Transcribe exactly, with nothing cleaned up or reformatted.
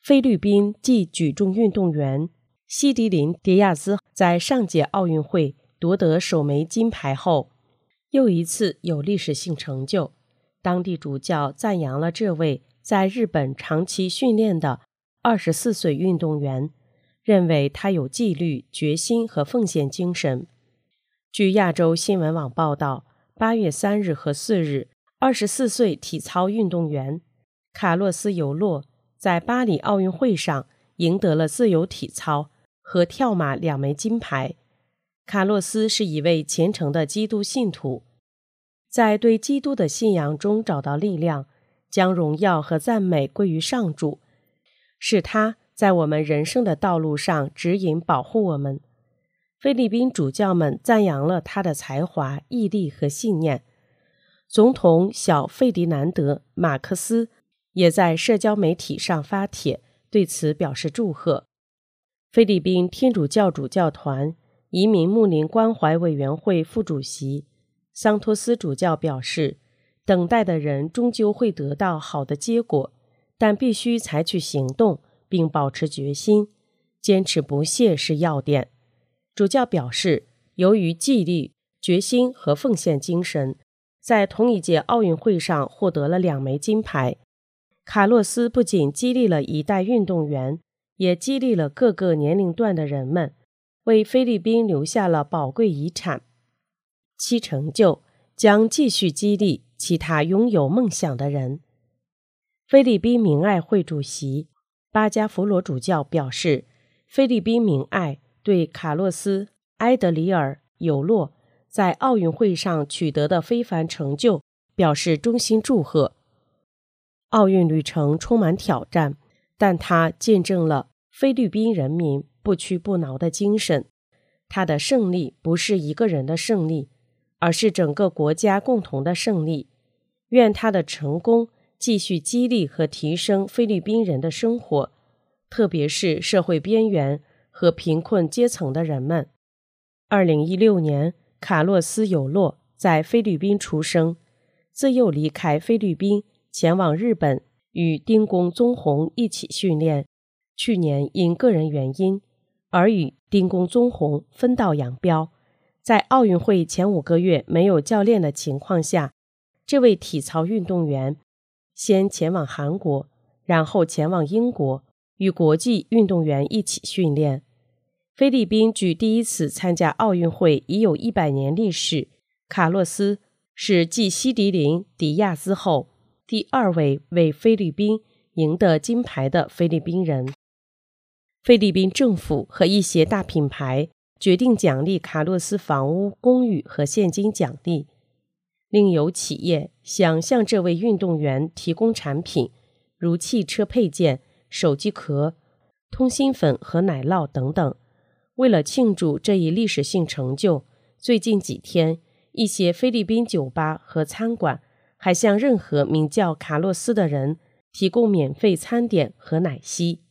菲律宾即举重运动员西迪林·迪亚兹在上届奥运会夺得首枚金牌后，又一次有历史性成就。当地主教赞扬了这位在日本长期训练的二十四岁运动员，认为他有纪律、决心和奉献精神。据亚洲新闻网报道，八月三日和四日，二十四岁体操运动员卡洛斯·尤洛在巴黎奥运会上赢得了自由体操和跳马两枚金牌。卡洛斯是一位虔诚的基督信徒，在对基督的信仰中找到力量，将荣耀和赞美归于上主，使他在我们人生的道路上指引保护我们。菲律宾主教们赞扬了他的才华、毅力和信念。总统小费迪南德·马克思也在社交媒体上发帖，对此表示祝贺。菲律宾天主教主教团移民牧灵关怀委员会副主席桑托斯主教表示，等待的人终究会得到好的结果，但必须采取行动并保持决心，坚持不懈是要点。主教表示，由于纪律、决心和奉献精神，在同一届奥运会上获得了两枚金牌。卡洛斯不仅激励了一代运动员，也激励了各个年龄段的人们，为菲律宾留下了宝贵遗产。其成就将继续激励其他拥有梦想的人。菲律宾明爱会主席巴加弗罗主教表示，菲律宾明爱对卡洛斯·埃德里尔·尤洛在奥运会上取得的非凡成就表示衷心祝贺。奥运旅程充满挑战，但他见证了菲律宾人民不屈不挠的精神。他的胜利不是一个人的胜利，而是整个国家共同的胜利。愿他的成功继续激励和提升菲律宾人的生活，特别是社会边缘和贫困阶层的人们。二零一六年，卡洛斯·尤洛在菲律宾出生，自幼离开菲律宾，前往日本与丁公宗弘一起训练。去年因个人原因而与丁公宗弘分道扬镳。在奥运会前五个月没有教练的情况下，这位体操运动员先前往韩国，然后前往英国，与国际运动员一起训练。菲律宾距第一次参加奥运会已有一百年历史。卡洛斯是继西迪林·迪亚兹后第二位为菲律宾赢得金牌的菲律宾人。菲律宾政府和一些大品牌决定奖励卡洛斯房屋、公寓和现金奖励。另有企业想向这位运动员提供产品，如汽车配件、手机壳、通心粉和奶酪等等。为了庆祝这一历史性成就，最近几天，一些菲律宾酒吧和餐馆还向任何名叫卡洛斯的人提供免费餐点和奶昔。